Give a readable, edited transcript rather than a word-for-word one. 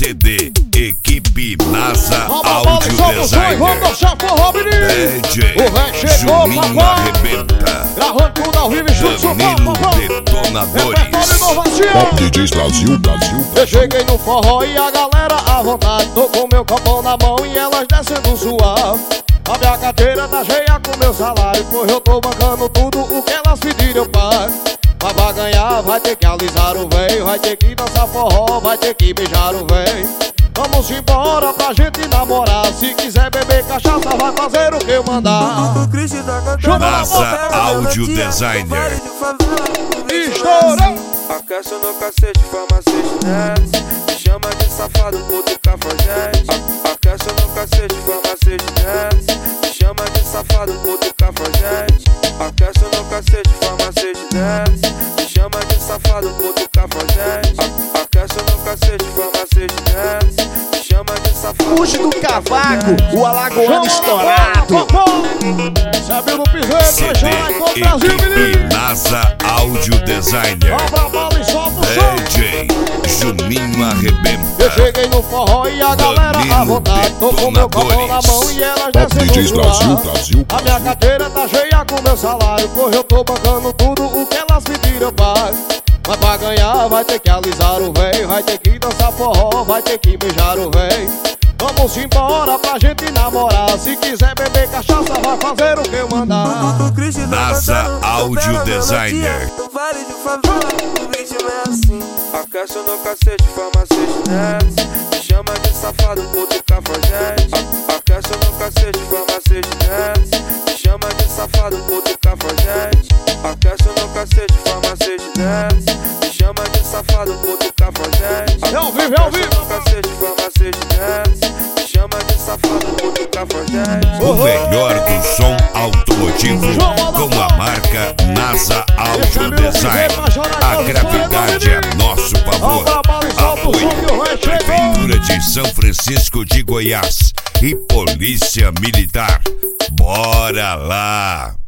CD, equipe NASA Áudio Designer, DJ Juninho Arrebenta, gravando tudo ao vivo, Danilo Detonadores, Top DJs Brasil. Eu cheguei no forró e a galera à vontade. Tô com meu copão na mão e elas descendo suave. A minha carteira tá cheia com meu salário, pois eu tô bancando tudo o que elas pedirem eu pago. Mas pra ganhar vai ter que alisar o véio, vai ter que dançar forró, vai ter que beijar o véio. Vamos embora pra gente namorar. Se quiser beber cachaça vai fazer o que eu mandar. NASA Áudio Designer. Estourou! Aquece no cacete, farmacete desce. Me chama de safado, puto cafajeste. Aquece no cacete, farmacete desce. Me chama de safado, puto cafajeste. Aquece no cacete, farmacete desce. Me chama de safado, puto cafajeste. Aquece no cacete, farmacete desce. Me chama de safado. Puxe do cavaco, o alagoano estourado. Sabe no piseiro, CD, vai com o Brasil, menino. equipe NASA Áudio Designer, Abra a bola e solta o som. DJ Juninho Eu Arrebenta, cheguei no forró e a galera à vontade. Tô com meu copão na mão e elas Top DJs descendo Brasil. suave. A minha carteira tá cheia com meu salário, pois eu tô bancando tudo o que elas pediram eu pago. Mas pra ganhar vai ter que alisar o véio, vai ter que dançar forró, vai ter que beijar o véio. Vamos embora pra gente namorar. Se quiser beber cachaça vai fazer o que eu mandar. NASA Áudio Designer, Aquece no cacete, farmacete desce. Me chama de safado, puto cafajeste. Aquece no cacete, farmacete desce. Me chama de safado, puto cafajeste. Aquece no cacete, farmacete desce. Me chama de safado, puto cafajeste. É ao vivo, é ao vivo. Aquece no cacete, farmacete desce. Me chama de safado, puto cafajeste. o melhor do som automotivo com a marca NASA Áudio Design. A gravidade é nosso favor. Apoio Prefeitura de São Francisco de Goiás e Polícia Militar. Bora lá!